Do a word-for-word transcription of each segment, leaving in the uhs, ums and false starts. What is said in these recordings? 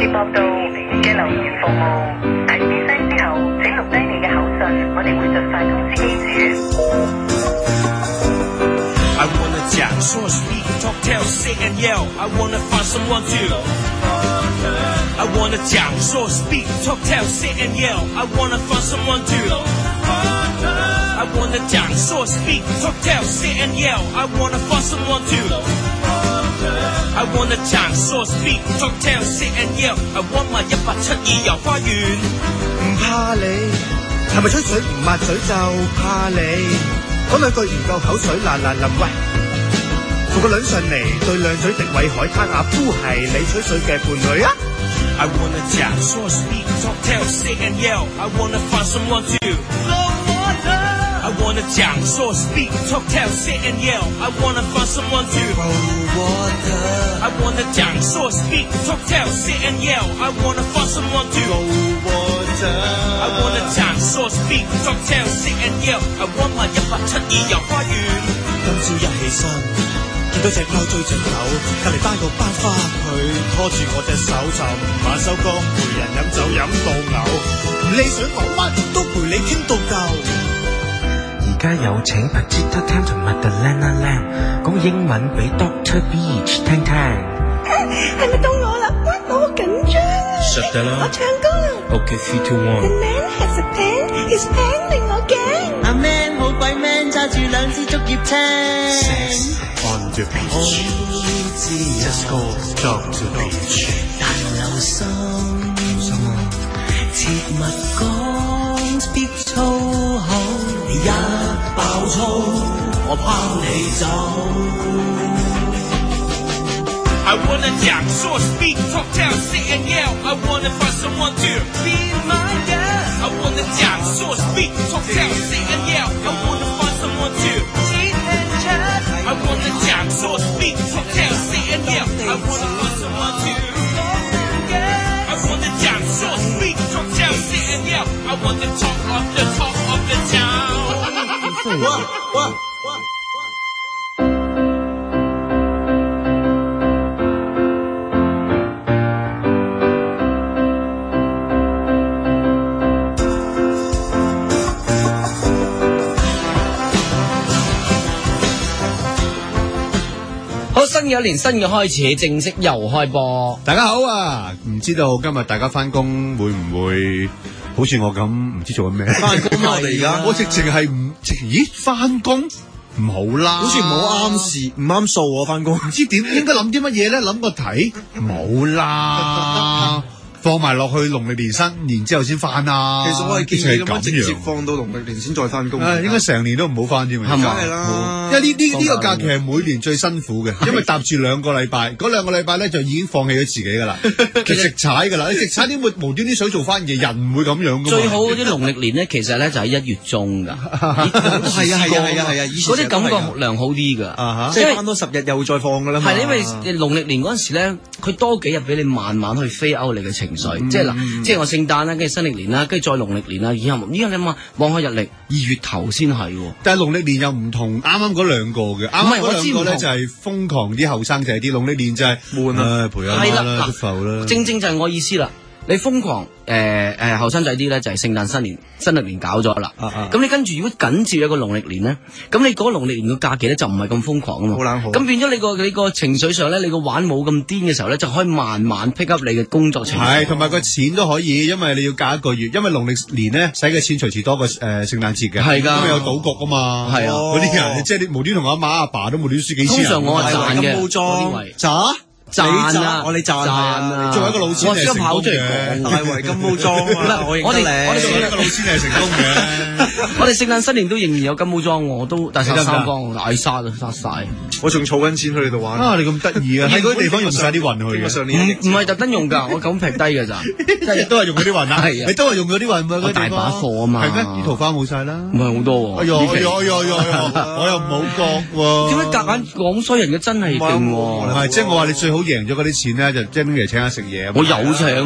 博道嘅留言服務，提示聲之後請錄低你嘅口信，我哋會盡快通知機主。 I wanna jam, so speak, talk, tell, sit and yell. I wanna find someone to. I wanna jam, so speak, talk, tell, sit and yell. I wanna find someone to. I wanna jam, so speak, talk, tell, sit and yell. I wanna find someone to. I wanna jam, so speak, talk, tell, sit and yell. I want my 一八七二遊花園。 唔怕你，係咪吹水唔抹嘴就怕你？講兩句唔夠口水嗱嗱臨喂，扶個輪上嚟對兩嘴迪偉海灘阿夫係你吹水嘅伴侶啊 I wanna jam, so speak, talk, tell, sit and yell. I wanna find someone to. I wanna jam, so speak, talk, tell, sit and yell. I wanna find someone to. I wanna jam, so speak, talk, tell, sit and yell. I wanna find someone to. I wanna jam, so speak, talk, tell, sit and yell. I want my 一八七二遊花園。 今朝一起身，見到隻貓追隻狗，隔離班個班花佢拖住我隻手就晚收工，陪人飲酒飲到嘔，你想講乜都陪你傾到夠。 而家有請 Potato Tam 同 Madalena Lam 講英文俾 Doctor Beach 聽聽。 係咪到我啦？我好緊張啊！我唱歌啦。 Okay, three, two, one. The man has a pen, his pen 令我驚。 阿 man 好鬼 man， 揸住兩支竹葉青。 On the beach, just go down to the beach。 但留心，切勿講 speak 粗口，你一爆粗，我拋你走。 I wanna jam, so speak, talk, tell, sit and yell. I wanna find someone to be my girl. I wanna jam, so speak, talk, tell, sit and yell. I wanna find someone to cheat and chat. I wanna jam, so speak, talk, tell, sit and yell. I wanna find someone to I wanna jam, so speak, talk, tell, sit and yell. I want the talk of the talk of the town. What? What? 新嘅一年新嘅開始，正式又開播。 大家好啊！唔知道今日大家翻工會唔會好似我咁唔知做緊咩？ 翻工啊！我哋而家我直情係唔，咦？翻工唔好啦， 好似唔好啱時，唔啱數喎。翻工唔知點應該諗啲乜嘢咧？諗個題冇啦。放埋落去農曆年新年之後先翻啊！ 其實我係建議咁樣直接放到農曆年先再翻工。 誒，應該成年都唔好翻添，係咪？係啦， 因為呢呢呢個假期係每年最辛苦嘅，因為搭住兩個禮拜，嗰兩個禮拜咧就已經放棄咗自己噶啦，其實直踩㗎啦，你直踩點會無端端想做翻嘢？人唔會咁樣㗎嘛。 最好嗰啲農曆年咧，其實咧就喺一月中㗎。係啊係啊係啊係啊！ 嗰啲感覺良好啲㗎， 即係翻多十日又再放㗎啦嘛。 係因為農曆年嗰陣時咧，佢多幾日俾你慢慢去飛歐你嘅情緒，即係嗱。即係我聖誕啦，跟住新曆年啦，跟住再農曆年啦，以後依家你諗下望下日曆，二月頭先係喎。 但係農曆年又唔同，啱啱嗰兩個嘅，啱啱嗰兩個咧就係瘋狂啲後生仔啲，農曆年就係悶啊，陪下媽啦，都浮啦。 正正就係我意思啦。你瘋狂誒誒後生仔啲咧就係聖誕新年新歷年搞咗啦，咁、啊啊、你跟住如果緊接一個農曆年咧，咁你嗰個農曆年嘅假期咧就唔係咁瘋狂啊嘛，好冷好。咁變咗你個你個情緒上咧，你個玩冇咁癲嘅時候咧，就可以慢慢 pick up 你嘅工作情緒。 係，同埋個錢都可以，因為你要隔一個月，因為農曆年咧使嘅錢隨時多過誒聖誕節嘅，係㗎，因為有賭局啊嘛，係啊，嗰啲人即係你無端同阿媽阿爸都無端輸幾千人。通常我係賺嘅， 賺。 賺啊！ 我哋賺啊！ 做一個老千係成功嘅， 大圍金毛裝啊！我認得你， 我哋做一個老千係成功嘅。 我哋聖誕新年都仍然有金毛裝，我都大殺三方，大殺啊，殺晒！ 我仲儲緊錢去你度玩。 啊！你咁得意啊！喺嗰啲地方用晒啲運去嘅。 上年唔唔係特登用㗎，我咁劈低㗎咋？ 都係用嗰啲運啊！係啊！你都係用嗰啲運啊！ 我大把貨啊嘛。 係咩？啲桃花冇晒啦。 唔係好多喎。 哎呀哎呀哎呀！我又唔好覺喎。 點解夾硬講衰人嘅真係勁喎？ 唔係，即係我話你最好贏咗嗰啲錢。咧就即係嚟請下食嘢， 我有請我，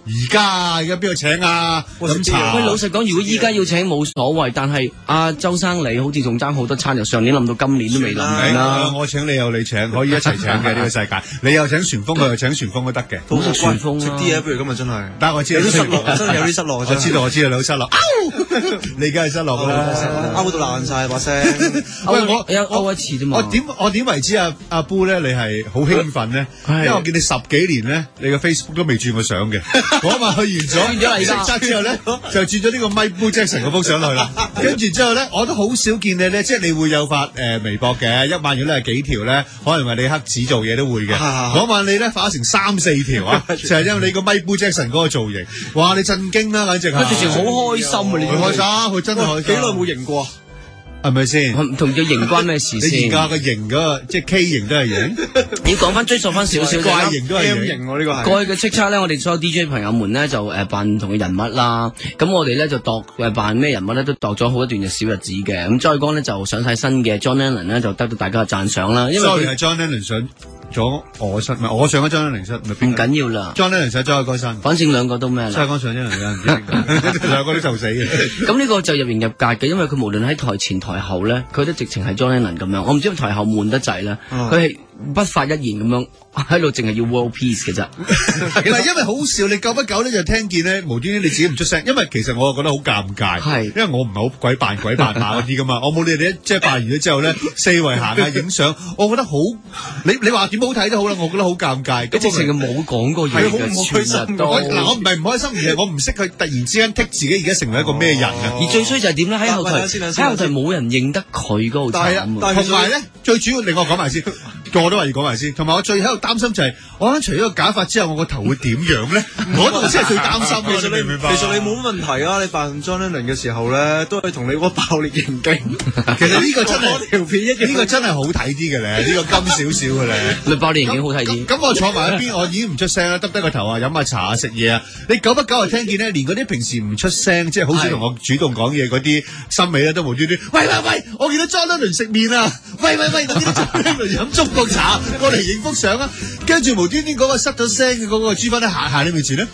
而家而家邊度請啊？飲茶。 喂，老實講，如果依家要請冇所謂，但係阿周生你好似仲爭好多餐，由上年諗到今年都未諗完啦。 我請你有你請，可以一齊請嘅呢個世界。你又請旋風，佢又請旋風都得嘅。 好食旋風食啲嘢，不如今日真係。 但係我知有啲失落，真係有啲失落。 我知道，我知道你好失落。你而家係失落㗎啦， 勾到爛晒把聲。 喂，我有勾一次啫嘛。 我點我點為之阿阿 Boo 咧？你係好興奮咧？因為我見你十幾年咧，你個 Facebook 都未轉過相嘅。嗰晚去完咗， 轉咗嚟識之後咧，就轉咗呢個 Mike Boo Jackson 嗰幅相去啦。跟住之後咧，我都好少見你咧，即係你會有發誒微博嘅，一晚如果你係幾條咧，可能係你黑子做嘢都會嘅。嗰晚你咧發成三四條啊，就係因為你個 Mike Boo Jackson 嗰個造型，哇！你震驚啦，簡直係。 佢直情好開心啊！你開心，佢真係開心。 幾耐冇型過？ 係咪先？ 同佢型關咩事先？ 你而家個型嗰個即係 K 型都係型。 你講翻追溯翻少少怪型都係 M 型喎，呢個係。 過去嘅叱咤咧，我哋所有 D J 朋友們咧就誒扮唔同嘅人物啦。咁我哋咧就度誒扮咩人物咧，都度咗好一段嘅小日子嘅。咁再講咧就上晒新嘅 John Lennon 咧，就得到大家嘅讚賞啦。因為佢係 John Lennon 上咗我身，唔係我上咗 John Lennon 身， 唔緊要啦。 John Lennon 上咗個身， 反正兩個都咩啦。 真係講上咗人嘅，兩個都就死嘅。 咁呢個就入型入格嘅，因為佢無論喺台前台後咧，佢都直情係 John Lennon 咁樣。我唔知道台後悶得滯啦，佢係不發一言咁樣喺度，淨係要 world peace 嘅啫。 唔係因為好笑，你久不久咧就聽見咧無端端你自己唔出聲，因為其實我覺得好尷尬，係因為我唔係好鬼扮鬼扮馬嗰啲噶嘛，我冇你哋即係扮完咗之後咧四圍行下影相，我覺得好你你話點好睇都好啦，我覺得好尷尬。 咁直情係冇講過嘢嘅，全日都嗱我唔係唔開心，而係我唔識佢突然之間剔自己而家成為一個咩人啊！ 而最衰就係點咧？喺後台喺後台冇人認得佢嗰個慘啊！ 同埋咧最主要令我講埋先。我都話要講埋先，同埋我最喺度擔心就係，我諗除咗個假髮之後，我個頭會點樣咧？嗰度先係最擔心嘅。 其實你明唔明白？其實你冇乜問題啊！你扮 John Lennon 嘅時候咧，都係同你嗰個爆裂刑警。 其實呢個真係條片一呢個真係好睇啲嘅咧，呢個金少少嘅咧。 咪爆裂刑警好睇啲。 咁我坐埋一邊，我已經唔出聲啦，耷低個頭啊，飲下茶啊，食嘢啊。你久不久就聽見咧，連嗰啲平時唔出聲，即係好少同我主動講嘢嗰啲心尾咧，都無端端，喂喂喂，我見到 John Lennon 食麵啊！喂喂喂，我見到 John Lennon 飲中國茶。過嚟影幅相啊，跟住無端端嗰個失咗聲嘅嗰個豬粉咧行行你面前咧，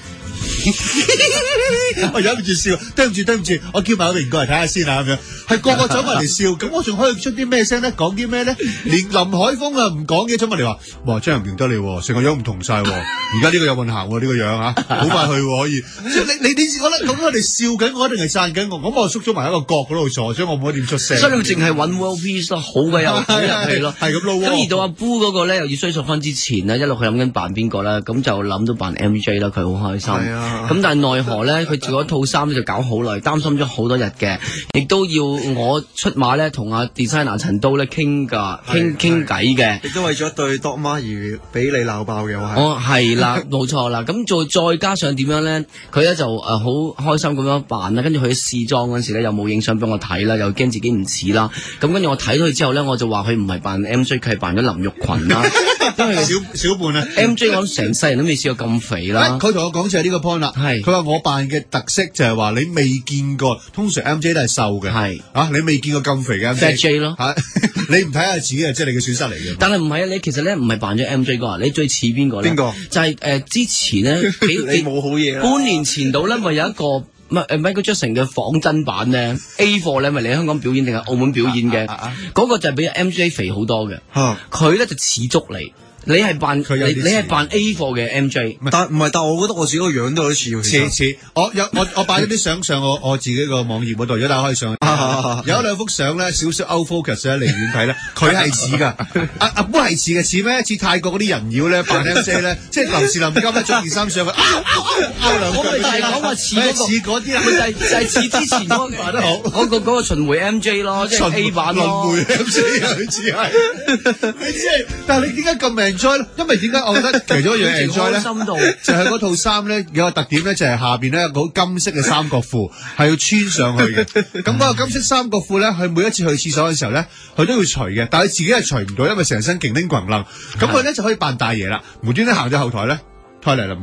我忍唔住笑，對唔住對唔住，我叫埋阿榮過嚟睇下先啊咁樣，係個個走埋嚟笑，咁我仲可以出啲咩聲咧？講啲咩咧？連林海峰啊唔講嘢，走埋嚟話，哇真係唔認得你，成個樣唔同晒，而家呢個有運行呢個樣啊，好快去可以。即係你你你覺得咁我哋笑緊，我一定係讚緊我，咁我縮咗埋一個角嗰度坐，所以我冇得點出聲。 所以佢淨係揾 world peace 咯，好鬼有入氣咯， 係咁撈。 咁而到阿 Boo 嗰個咧，又要追溯翻之前咧，一路佢諗緊扮邊個啦，咁就諗到扮 M J 啦，佢好開心。咁但係奈何咧，佢做嗰套衫咧就搞好耐，擔心咗好多日嘅，亦都要我出馬咧，同阿 designer 陳刀咧傾噶，傾傾偈嘅。 亦都為咗對 Doc Ma 而俾你鬧爆嘅，我係。 哦，係啦，冇錯啦。咁再再加上點樣咧？佢咧就誒好開心咁樣扮啦，跟住佢試妝嗰陣時咧又冇影相俾我睇啦，又驚自己唔似啦。咁跟住我睇到佢之後咧，我就話佢唔係扮 M J，佢係扮咗林玉群啦。 因為小小半啊 ，M J 我成世人都未試過咁肥啦。 佢同我講就係呢個 point 啦，係佢話我扮嘅特色就係話你未見過，通常 M J 都係瘦嘅，係啊你未見過咁肥嘅 Fat J 咯， 你唔睇下自己啊，即係你嘅損失嚟嘅。 但係唔係啊，你其實咧唔係扮咗 M J 個，你最似邊個咧？邊個？就係誒之前咧， 你冇好嘢啦。 半年前度咧，咪有一個唔係誒 Michael Jackson 嘅仿真版咧 A 貨咧，咪嚟香港表演定係澳門表演嘅？嗰個就係比 M J 肥好多嘅，佢咧就似足你。你係扮佢，你你係扮 A 貨嘅 M J， 但唔係，但我覺得我自己個樣都有啲似， 似似。我有我我擺咗啲相上我我自己個網頁嗰度，如果大家可以上去，有兩幅相咧，少少 out focus 咧，離遠睇咧，佢係似噶。阿阿波係似嘅，似咩？似泰國嗰啲人妖咧，扮 M J 咧，即係臨時臨急咧，着件衫上去， 我咪就係講話似嗰個， 似嗰啲啦， 咪就係就係似之前嗰個得好嗰個嗰個巡迴 M J 咯，即係 A 版咯。 巡迴 M J 啊，似係，你即係，但係你點解咁命？因為點解我覺得其中一樣 enjoy 咧，就係嗰套衫咧有個特點咧，就係下邊咧有個金色嘅三角褲係要穿上去嘅。咁嗰個金色三角褲咧，佢每一次去廁所嘅時候咧，佢都要除嘅，但係佢自己係除唔到，因為成身勁拎滾楞。咁佢咧就可以扮大爺啦，無端端行咗後台咧，退嚟啦，唔該。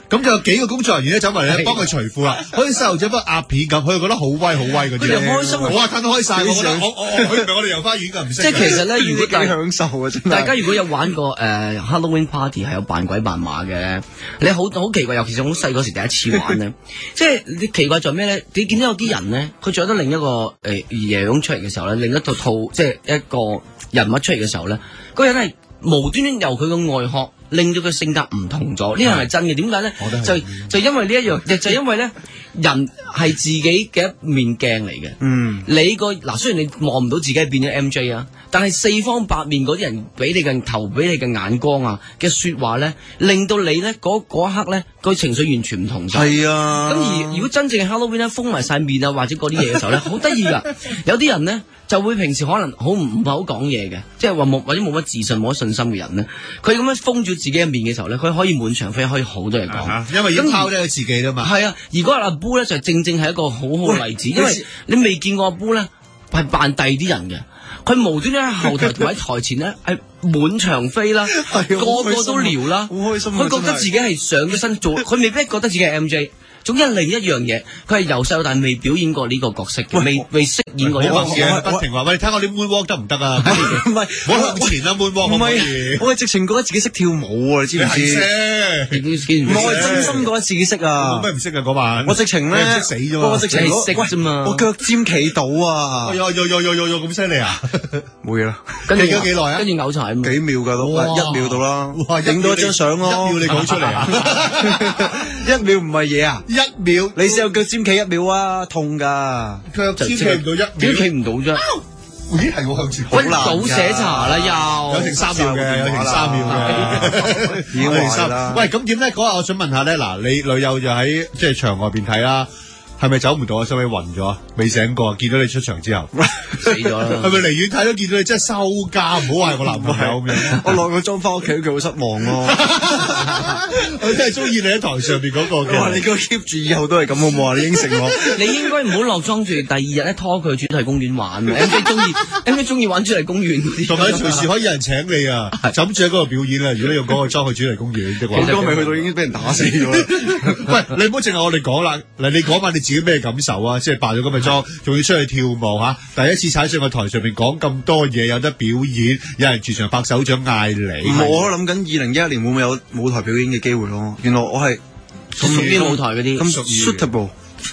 咁就有幾個工作人員咧走埋嚟咧幫佢除褲啦，好似細路仔幫壓片咁，佢就覺得好威好威嗰啲。佢哋開心，我話睇到開晒，我覺得我我佢唔係我哋遊花園㗎，唔識。 即係其實咧，如果大享受啊，真係。 大家如果有玩過誒 Halloween party 係有扮鬼扮馬嘅，你好好奇怪，尤其是我好細嗰時第一次玩咧，即係你奇怪在咩咧？你見到有啲人咧，佢着得另一個誒樣出嚟嘅時候咧，另一套套即係一個人物出嚟嘅時候咧，嗰人係無端端由佢個外殼令到佢性格唔同咗，呢樣係真嘅。點解咧？就就因為呢一樣，就因為咧，人係自己嘅一面鏡嚟嘅。嗯，你個嗱雖然你望唔到自己係變咗 M J 啊，但係四方八面嗰啲人俾你嘅頭俾你嘅眼光啊嘅說話咧，令到你咧嗰嗰一刻咧個情緒完全唔同晒。係啊。咁而如果真正嘅 Halloween 咧封埋晒面啊或者嗰啲嘢嘅時候咧，好得意噶。有啲人咧就會平時可能好唔唔係好講嘢嘅，即係話冇或者冇乜自信冇乜信心嘅人咧，佢咁樣封住自己嘅面嘅時候咧，佢可以滿場飛，可以好多嘢講、啊， 因為要拋低佢自己啦嘛。 係啊，而嗰個阿 Boo 咧就正正係一個好好嘅例子，因為你未見過阿 Boo 咧係扮第二啲人嘅，佢無端端喺後台同喺台前咧係滿場飛啦，個個都撩啦，好開心。佢覺得自己係上咗身做，佢未必覺得自己係 M J。總之另一樣嘢，佢係由細到大未表演過呢個角色嘅，未未飾演過呢個角色。 不停話喂，你睇我啲 moonwalk 得唔得啊？唔係，我向前啦 moonwalk 唔係，我係直情覺得自己識跳舞啊！你知唔知？我係真心覺得自己識啊！ 咩唔識啊？嗰晚我直情咧識死啫嘛！ 我直情識啫嘛！我腳尖企到啊！ 有有有有有有咁犀利啊！ 冇嘢啦， 跟住企咗幾耐啊？ 跟住嘔柴幾秒㗎都，一秒到啦！影到一張相咯， 一秒你講出嚟啊！ 一秒唔係嘢啊！ 一秒， 你試下腳尖企一秒啊，痛噶， 腳尖企唔到一秒， 點企唔到啫？ 咦，係我向前， 喂，倒寫茶啦又， 有成三秒嘅，有成三秒嘅，已經係啦。喂，咁點咧？嗰日我想問下咧，嗱，你女友就喺即係場外邊睇啦。係咪走唔到啊？收尾暈咗，未醒過。見到你出場之後， 死咗啦！ 係咪離遠睇都見到你真係收家？唔好話係我男朋友咁樣。 我落個妝翻屋企，佢好失望咯。 我真係中意你喺台上邊嗰個嘅。 哇！你個 keep 住以後都係咁好唔好啊？你應承我。 你應該唔好落妝住，第二日咧拖佢去主題公園玩。M J 中意 M J 中意玩主題公園嗰啲。 同埋隨時可以有人請你啊！就咁住喺嗰度表演啊！如果你用嗰個妝去主題公園的話， 我今日去到已經俾人打死咗啦。 喂，你唔好淨係我哋講啦。嗱，你講翻你自己咩感受啊？即係扮咗咁嘅妝，仲要出去跳舞吓，第一次踩上個台上面講咁多嘢，有得表演，有人全場拍手掌嗌你。 我諗緊二零一一年會唔會有舞台表演嘅機會咯？原來我係屬於舞台嗰啲咁 suitable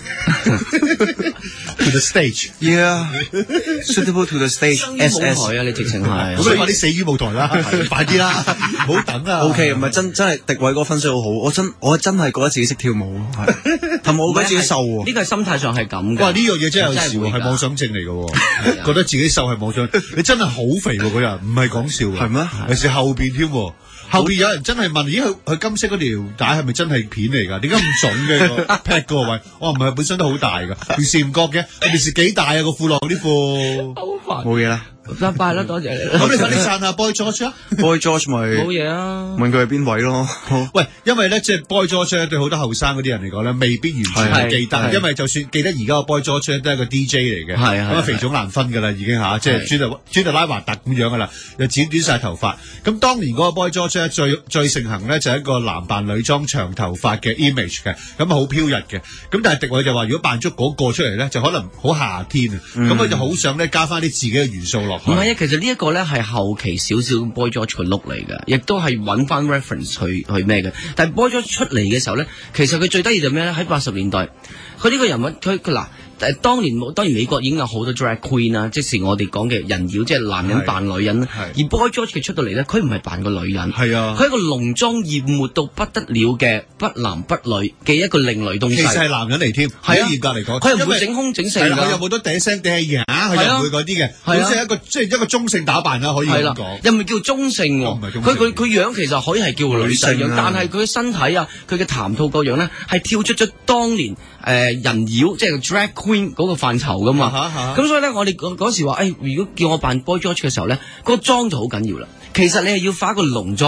to the stage，yeah，suitable to the stage。S S 啊，你直情係， 咁你快啲死於舞台啦，快啲啦，唔好等啊。 O K， 唔係真真係迪偉哥分析好好，我真我真係覺得自己識跳舞，係同埋我覺得自己瘦喎。 呢個心態上係咁嘅。 哇！呢樣嘢真係有時係妄想症嚟嘅，覺得自己瘦係妄想。你真係好肥喎嗰日，唔係講笑。係咩？尤其是後邊添。後邊有人真係問，咦佢佢金色嗰條帶係咪真係片嚟㗎？點解咁腫嘅個 pad 嗰個位？我唔係本身都好大㗎，平時唔覺嘅。平時幾大啊個褲浪啲褲？ 冇嘢啦。 拜拜啦，多謝你。 咁你快啲讚下 Boy George 啊 ！Boy George 咪冇嘢啊。 問佢係邊位咯？ 喂，因為咧即係 Boy George 咧對好多後生嗰啲人嚟講咧，未必完全係記得，因為就算記得而家個 Boy George 都係個 D J 嚟嘅，咁啊肥腫難分㗎啦，已經嚇，即係專特專特拉華特咁樣㗎啦，又剪短晒頭髮。咁當年嗰個 Boy George 咧最最盛行咧就係一個男扮女裝長頭髮嘅 image 嘅，咁啊好飄逸嘅。咁但係迪偉就話，如果扮足嗰個出嚟咧，就可能好夏天啊。咁佢就好想咧加翻啲自己嘅元素落去。唔係啊， 其實呢一個咧係後期少少 Boy George 嘅 look 嚟嘅，亦都係揾翻 reference 去去咩嘅。但係 Boy George 出嚟嘅時候咧，其實佢最得意就咩咧？喺八十年代，佢呢個人物，佢佢嗱。誒當年當然美國已經有好多 drag queen 啦，即是我哋講嘅人妖，即係男人扮女人。而 Boy George 佢出到嚟咧，佢唔係扮個女人，係啊，佢係一個濃妝豔抹到不得了嘅不男不女嘅一個另類東西。 其實係男人嚟添，係啊，嚴格嚟講， 佢唔會整胸整成㗎， 佢有冇得嗲聲嗲氣啊？佢又唔會嗰啲嘅，佢即係一個即係一個中性打扮啦，可以咁講。又唔係叫中性喎，佢佢佢樣其實可以係叫女性樣，但係佢嘅身體啊，佢嘅談吐個樣咧，係跳出咗當年誒人妖即係 drag queen 嗰個範疇。噶嘛，咁所以咧，我哋嗰時話，誒，如果叫我扮 Boy George 嘅時候咧，個妝就好緊要啦。其實你係要化一個濃妝，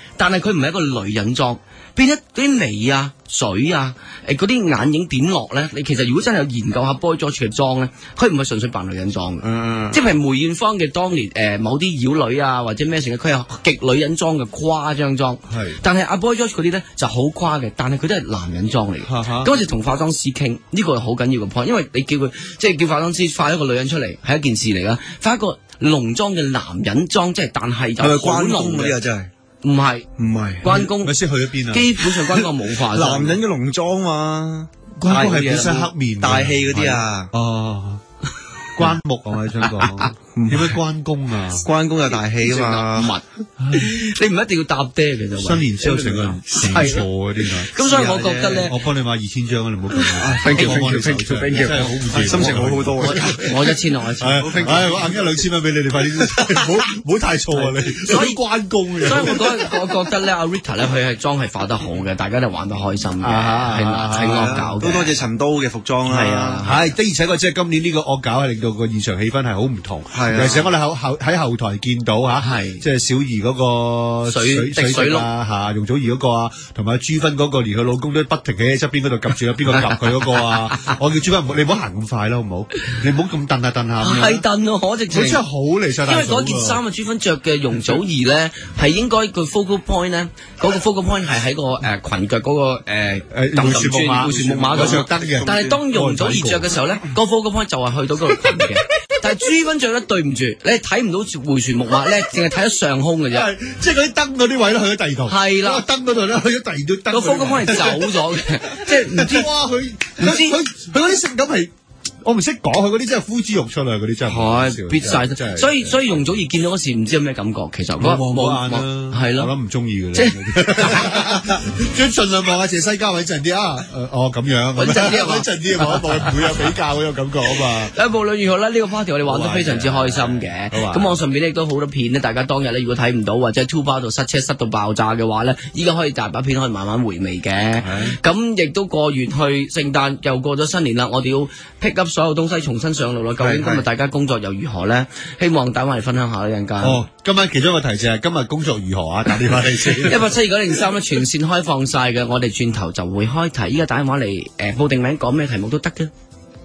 但係佢唔係一個女人妝。變咗啲眉啊、水啊、誒嗰啲眼影點落咧，你其實如果真係有研究下 Boy George 嘅妝咧，佢唔係純粹扮女人妝嘅，嗯、即係梅艷芳嘅當年誒、呃、某啲妖女啊或者咩成嘅，佢係極女人妝嘅誇張妝，係是，但係阿 Boy George 嗰啲咧就好誇嘅，但係佢都係男人妝嚟嘅，咁哈我就同化妝師傾，呢、這個係好緊要嘅 point，因為你叫佢即係叫化妝師化一個女人出嚟係一件事嚟㗎，化一個濃妝嘅男人妝，即係但係就好濃嘅真係。唔係唔係關公，咪先去咗邊啊？基本上關公冇化妝，男人嘅濃妝嘛，關公係本身黑面大戲嗰啲啊。哦，關木啊，我想講。點解關公啊？關公有大戲啊嘛，你唔一定要搭爹嘅就。新年之後成個人死錯嗰啲啊！咁所以我覺得咧，我幫你買二千張啊！你唔好咁啊 ！Thank you，Thank you，Thank you，真係好唔掂，心情好好多。我一千，我一千。唉，我硬一兩千蚊俾你哋，快啲，唔好唔好太錯啊！你所以關公嘅。所以我覺我覺得咧，阿 Rita 咧，佢係妝係化得好嘅，大家都玩得開心嘅，係係惡搞。都多謝陳都嘅服裝啦。係啊，係的而且確，即係今年呢個惡搞係令到個現場氣氛係好唔同。尤其是我哋後後喺後台見到嚇，係即係小儀嗰個水水水啊嚇，容祖兒嗰個啊，同埋朱芬嗰個，連佢老公都不停喺側邊嗰度及住啊，邊個及佢嗰個啊？我叫朱芬，你唔好行咁快啦，好唔好？你唔好咁蹬下蹬下。係蹬啊！我直情。佢真係好離曬大。因為嗰件衫啊，朱芬着嘅容祖兒咧，係應該個 focal point 咧，嗰個 focal point 係喺個誒裙腳嗰個誒誒襠襠木馬、襠襠木馬嗰着得嘅。但係當容祖兒着嘅時候咧，個 focal point 就係去到嗰個裙嘅。但係朱芬着咧，對唔住，你睇唔到回旋木馬咧，淨係睇咗上空嘅啫。即係嗰啲燈嗰啲位咧，去咗第二度。係啦，燈嗰度咧，去咗第二度燈。個風咁可能走咗嘅，即係唔知。哇！佢唔知佢佢嗰啲性感係。我唔識講，佢嗰啲真係呼之欲出啊！嗰啲真係係必晒，真係。所以所以容祖兒見到嗰時唔知有咩感覺，其實我冇眼啦，係咯，我諗唔中意嘅咧。即係盡量望下謝西嘉穩陣啲啊！哦咁樣，穩陣啲啊，穩陣啲啊，望一望，會有比較嗰種感覺啊嘛。誒，無論如何咧，呢個 party 我哋玩得非常之開心嘅。咁網上邊亦都好多片咧，大家當日咧如果睇唔到或者 two bar 度塞車塞到爆炸嘅話咧，依家可以大把片可以慢慢回味嘅。咁亦都過完去聖誕，又過咗新年啦，我哋要 pick up 所有東西重新上路啦，究竟今日大家工作又如何咧？希望打翻嚟分享下啦，陣間。哦，今晚其中一個提示係今日工作如何啊？打電話嚟先。一八七二九零三咧，全線開放晒嘅，我哋轉頭就會開題。依家打電話嚟，誒、呃，報定名，講咩題目都得嘅。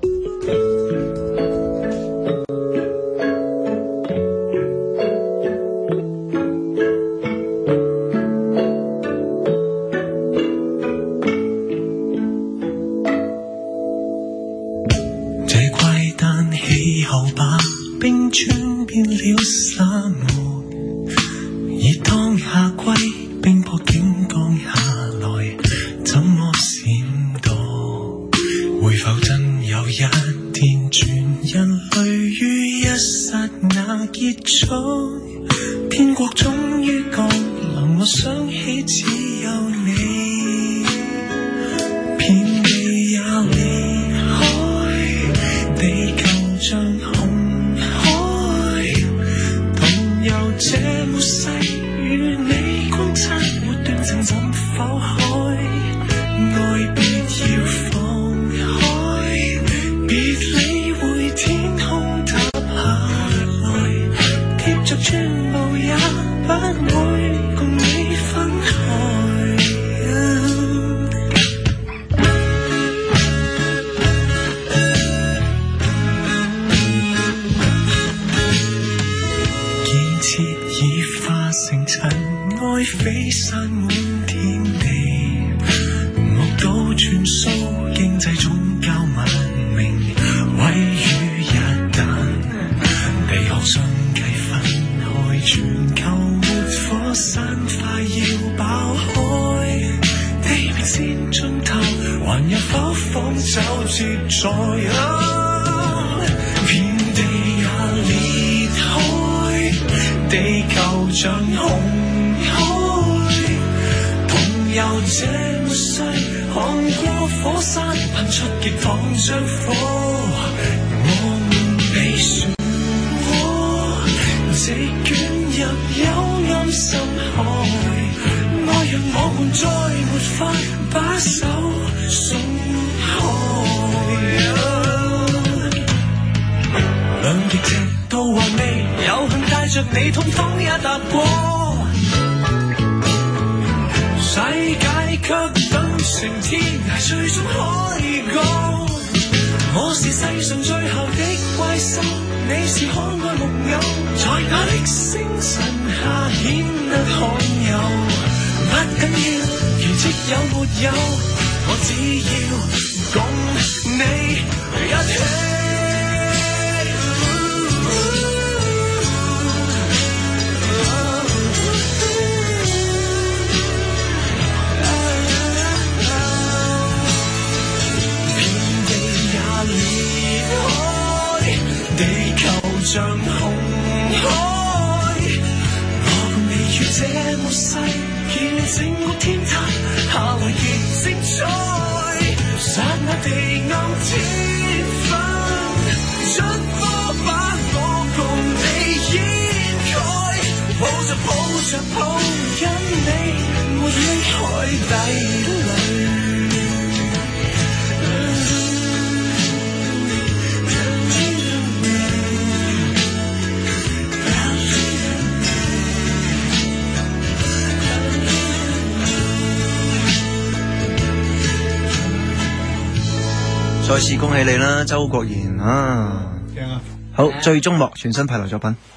冰川變了沙漠，而當夏季冰雹竟降下來，怎麼閃躲？會否真有一天全人類於一剎那結束？天國終於降臨，我想起只有你，遍地也離開，地球像這末世與你觀察，沒斷情怎否開？愛別要放開，別理會天空塌下來，貼着全部也不會共你分開。成塵埃飛散滿天地，目睹穿梭經濟宗教文明毀於一旦，地殼相繼分開，全球活火山快要爆開，地平線盡頭還有否放走接載啊？遍地也裂開，地球像紅海，同遊這末世，看過火山噴出極燙將火，我們被漩渦，直捲入幽暗深海，愛讓我們再沒法把手鬆開。兩極直道還未有幸帶着你通通也踏過。 卻等成天涯最終開講。我是世上最後的怪獸，你是可愛木偶，在我的星辰下顯得罕有。不緊要，奇蹟有沒有，我只要共你一起。像紅海，我共你於這末世見證過天壇，下來亦精彩。剎那地暗天分，出火把我共你掩蓋，抱着抱着抱緊你，沒溺海底裏。 再次恭喜你啦，周國賢啊！ 正啊！ 好，最終幕全新派台作品。